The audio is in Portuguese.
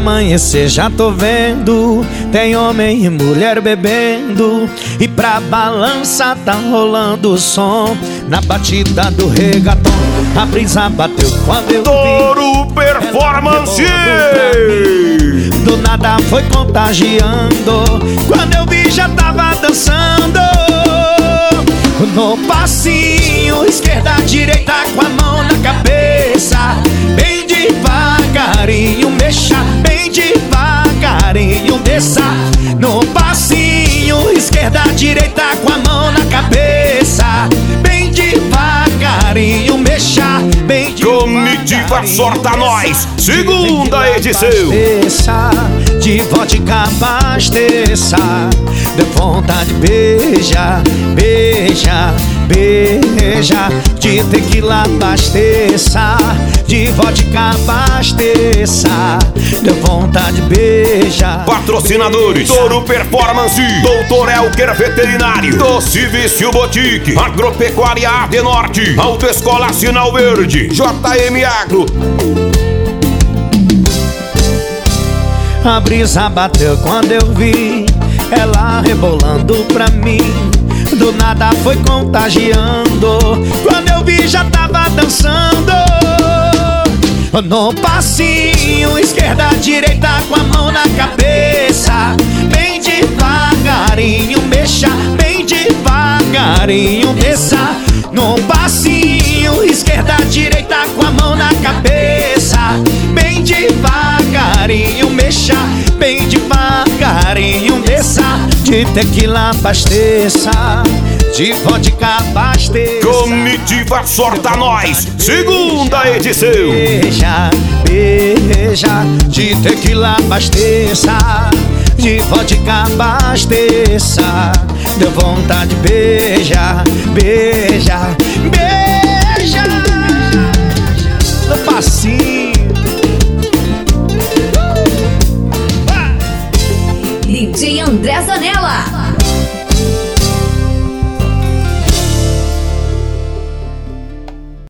amanhecer já tô vendo, tem homem e mulher bebendo, e pra balança tá rolando o som. Na batida do reggaeton, a brisa bateu quando eu vi Touro Performance. Do nada foi contagiando, quando eu vi já tava dançando. No passinho, esquerda, direita, com a mão na cabeça, bem devagarinho, mexa, bem devagarinho, desça. No passinho, esquerda, direita, com a mão na cabeça, bem devagarinho, mexa, bem devagarinho. Comitiva Sorta Nós, segunda edição. De vodka abasteça, deu vontade, beija, beija, beija. De tequila abasteça, de vodka abasteça, deu vontade, beija. Patrocinadores: Touro Performance, Doutor Elker Veterinário, Doce Vício Boutique, Agropecuária Adenorte, Autoescola Sinal Verde, JM Agro. A brisa bateu quando eu vi ela rebolando pra mim, do nada foi contagiando, quando eu vi já tava dançando. No passinho, esquerda, direita, com a mão na cabeça, bem devagarinho, mexa, bem devagarinho, desça. No passinho, esquerda, direita, com a mão na cabeça, bem devagarinho, mexa, bem devagarinho, desça. De tequila abasteça, de vodka abasteça. Comitiva Sorta Nós, segunda edição. Beija, beija, de tequila abasteça, de vodka abasteça, deu vontade, beija, beija, beija. No passinho. DJ André Zanella.